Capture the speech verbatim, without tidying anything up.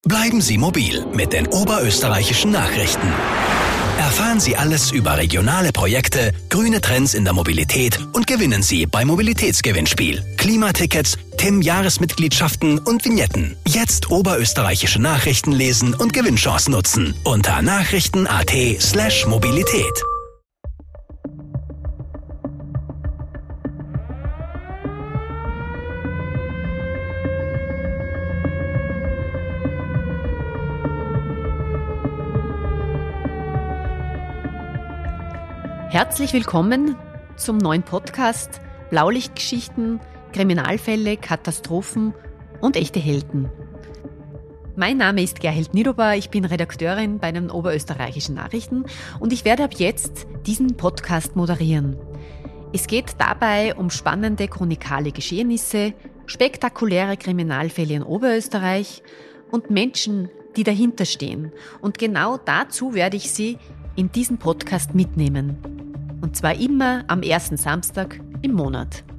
Bleiben Sie mobil mit den oberösterreichischen Nachrichten. Erfahren Sie alles über regionale Projekte, grüne Trends in der Mobilität und gewinnen Sie beim Mobilitätsgewinnspiel. Klimatickets, T I M-Jahresmitgliedschaften und Vignetten. Jetzt oberösterreichische Nachrichten lesen und Gewinnchancen nutzen. Unter nachrichten.at slash Mobilität. Herzlich willkommen zum neuen Podcast Blaulichtgeschichten, Kriminalfälle, Katastrophen und echte Helden. Mein Name ist Gerhild Nidober, ich bin Redakteurin bei den oberösterreichischen Nachrichten und ich werde ab jetzt diesen Podcast moderieren. Es geht dabei um spannende chronikale Geschehnisse, spektakuläre Kriminalfälle in Oberösterreich und Menschen, die dahinter stehen. Und genau dazu werde ich Sie in diesen Podcast mitnehmen. Und zwar immer am ersten Samstag im Monat.